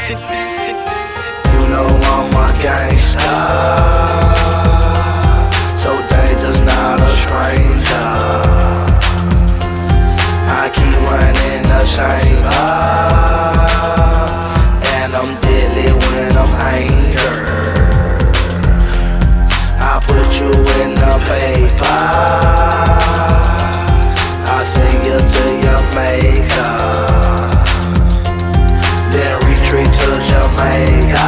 You know I'm a gangster, so danger's not a stranger. I keep running the chamber, and I'm deadly when I'm angered. I put you in the paper, I send you to your maker, then retreat to Jamaica.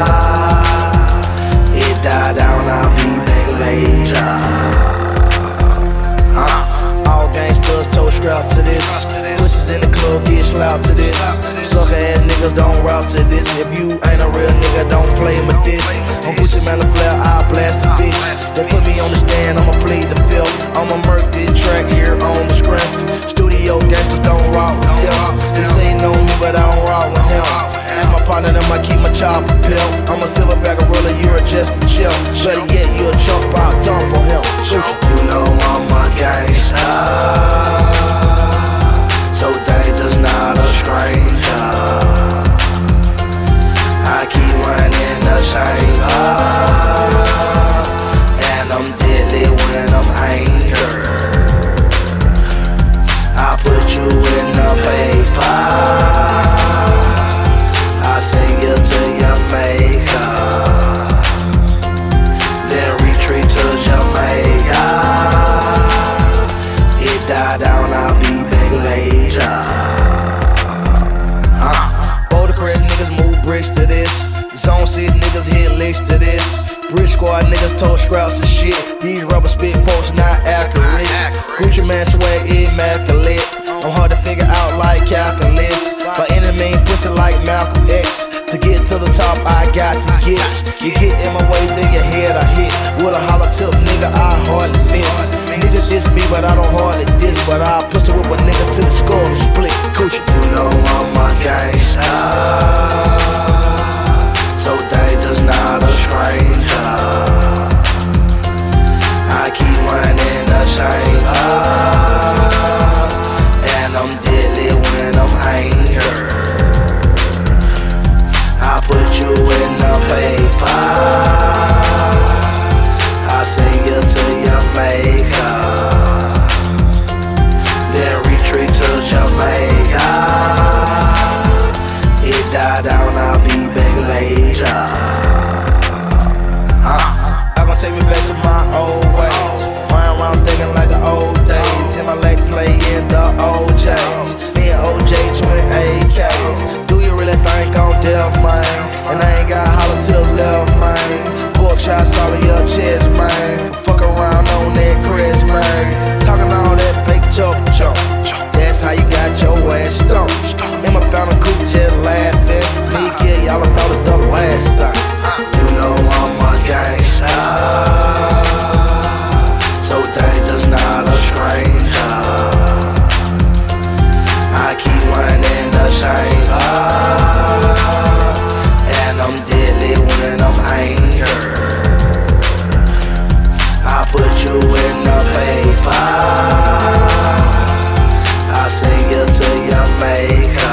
It died down, I'll be back later. All gangsters toe scrap to this. Pussies in the club get slapped to this. Sucker ass niggas don't route to this. If you ain't a real nigga, don't play with this. I'm Gucci Man the flare, I blast the bitch. They put me on the stand, I'ma plead the fifth. I'ma murk this track here on the script. Studio gangsters don't rock with them. They say know me, but I don't rock with him. And my partner, them I keep my chopper pill. I'm a silverback gorilla, you're just a chill. Better yet, you a jump out, dump on him. You know I'm a gangster, so danger's not a stranger. I keep running the chamber, and I'm deadly when I'm angered. I put you in the paper, I send you to your maker, then retreat to Jamaica. It died down, I'll be back later. Boulder Crest niggas move bricks to this. Zone 6 niggas hit licks to this. Bridge Squad niggas toe scraps and shit. These rubber spit quotes not accurate. Gucci Man swag immaculate. I'm hard to figure out like calculus. By any means, pussy like Malcolm X. To get to the top, I got to get. You get in my way, then your head I hit. With a hollow tip, nigga, I hardly miss. Niggas diss me, but I don't hardly diss. But I'll pistol whip a nigga till the skull to split. Gucci. You know I'm a gangster, so danger's not a stranger. I keep running the chamber, and I'm deadly when I'm angered. I put you in the paper, I send you to your maker, then retreat to Jamaica. It died down, I'll be back later. I'm gonna take me back to my old ways. Ryan around thinking like the old days. Hit my leg playing the OJs. Me and OJ twin AKs. Do you really think I'm deaf, man? And I ain't got hollow tips left, man. Book shots all in your chest, man. Fuck around on that crest, man. Talking all that fake chump. That's how you got your ass stumped. Emma found a coupe just laughing. Me kill y'all, I thought it was the last time. You know I'm a gangster, so danger's not a stranger. I keep running the chamber, and I'm deadly when I'm angered. I put you in the paper, I send you to your maker,